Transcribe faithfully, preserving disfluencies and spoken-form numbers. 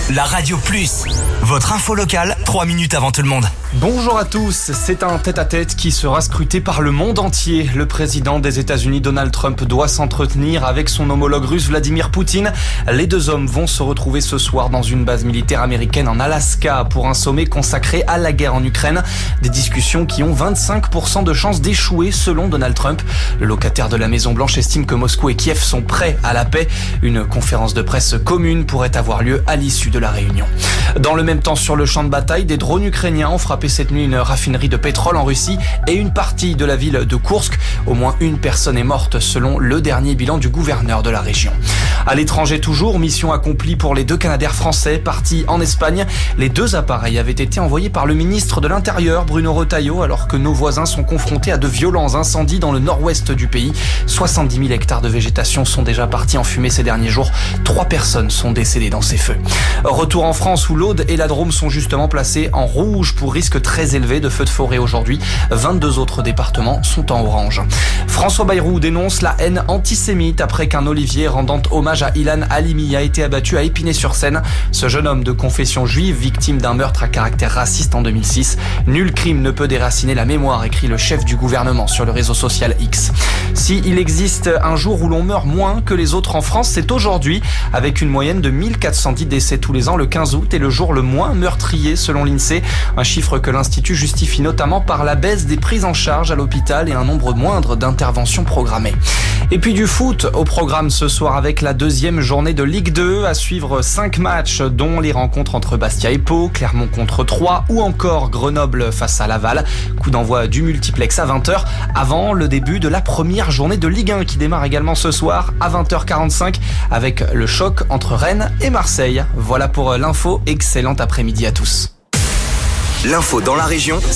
La Radio Plus, votre info locale, trois minutes avant tout le monde. Bonjour à tous, c'est un tête-à-tête qui sera scruté par le monde entier. Le président des États-Unis, Donald Trump, doit s'entretenir avec son homologue russe, Vladimir Poutine. Les deux hommes vont se retrouver ce soir dans une base militaire américaine en Alaska pour un sommet consacré à la guerre en Ukraine. Des discussions qui ont vingt-cinq pour cent de chances d'échouer selon Donald Trump. Le locataire de la Maison-Blanche estime que Moscou et Kiev sont prêts à la paix. Une conférence de presse commune pourrait avoir lieu à l'issue de la réunion. Dans le même temps, sur le champ de bataille, des drones ukrainiens ont frappé cette nuit une raffinerie de pétrole en Russie et une partie de la ville de Koursk. Au moins une personne est morte selon le dernier bilan du gouverneur de la région. À l'étranger toujours, mission accomplie pour les deux Canadair français partis en Espagne. Les deux appareils avaient été envoyés par le ministre de l'Intérieur, Bruno Retailleau, alors que nos voisins sont confrontés à de violents incendies dans le nord-ouest du pays. soixante-dix mille hectares de végétation sont déjà partis en fumée ces derniers jours. Trois personnes sont décédées dans ces feux. Retour en France où l'Aude et la Drôme sont justement placés en rouge pour risque très élevé de feux de forêt aujourd'hui. vingt-deux autres départements sont en orange. François Bayrou dénonce la haine antisémite après qu'un olivier rendant hommage à Ilan Halimi a été abattu à Épinay-sur-Seine. Ce jeune homme de confession juive, victime d'un meurtre à caractère raciste en deux mille six. Nul crime ne peut déraciner la mémoire, écrit le chef du gouvernement sur le réseau social X. Si il existe un jour où l'on meurt moins que les autres en France, c'est aujourd'hui, avec une moyenne de mille quatre cent dix décès tous les ans. Le quinze août est le jour le moins meurtrier selon l'INSEE, un chiffre que l'Institut justifie notamment par la baisse des prises en charge à l'hôpital et un nombre moindre d'interventions programmées. Et puis du foot au programme ce soir avec la deuxième journée de Ligue deux, à suivre cinq matchs dont les rencontres entre Bastia et Pau, Clermont contre Troyes ou encore Grenoble face à Laval. Coup d'envoi du multiplex à vingt heures avant le début de la première journée de Ligue un qui démarre également ce soir à vingt heures quarante-cinq avec le choc entre Rennes et Marseille. Voilà pour l'info, excellent après-midi à tous. L'info dans la région,